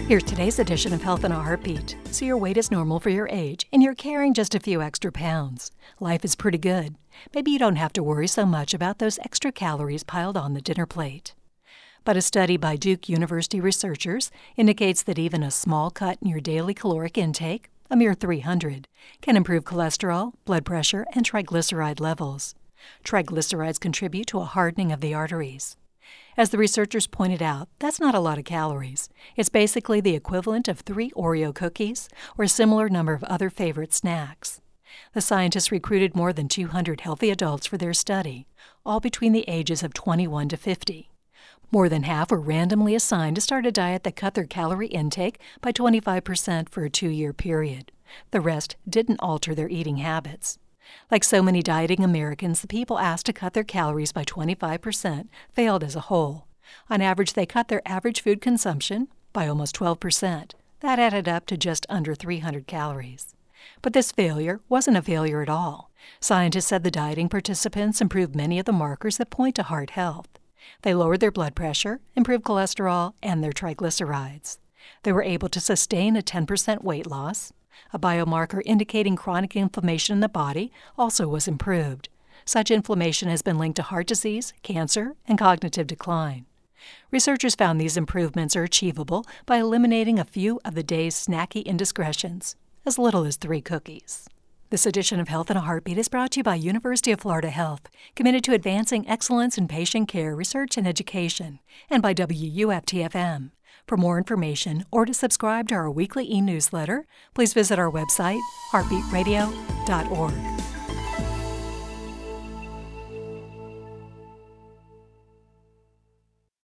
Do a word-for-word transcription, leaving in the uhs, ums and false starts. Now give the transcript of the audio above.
Here's today's edition of Health in a Heartbeat. So your weight is normal for your age, and you're carrying just a few extra pounds. Life is pretty good. Maybe you don't have to worry so much about those extra calories piled on the dinner plate. But a study by Duke University researchers indicates that even a small cut in your daily caloric intake, a mere three hundred, can improve cholesterol, blood pressure, and triglyceride levels. Triglycerides contribute to a hardening of the arteries. As the researchers pointed out, that's not a lot of calories. It's basically the equivalent of three Oreo cookies or a similar number of other favorite snacks. The scientists recruited more than two hundred healthy adults for their study, all between the ages of twenty-one to fifty. More than half were randomly assigned to start a diet that cut their calorie intake by twenty-five percent for a two-year period. The rest didn't alter their eating habits. Like so many dieting Americans, the people asked to cut their calories by twenty-five percent failed as a whole. On average, they cut their average food consumption by almost twelve percent. That added up to just under three hundred calories. But this failure wasn't a failure at all. Scientists said the dieting participants improved many of the markers that point to heart health. They lowered their blood pressure, improved cholesterol, and their triglycerides. They were able to sustain a ten percent weight loss. A biomarker indicating chronic inflammation in the body also was improved. Such inflammation has been linked to heart disease, cancer, and cognitive decline. Researchers found these improvements are achievable by eliminating a few of the day's snacky indiscretions, as little as three cookies. This edition of Health in a Heartbeat is brought to you by University of Florida Health, committed to advancing excellence in patient care, research, and education, and by W U F T F M. For more information or to subscribe to our weekly e-newsletter, please visit our website, heartbeat radio dot org.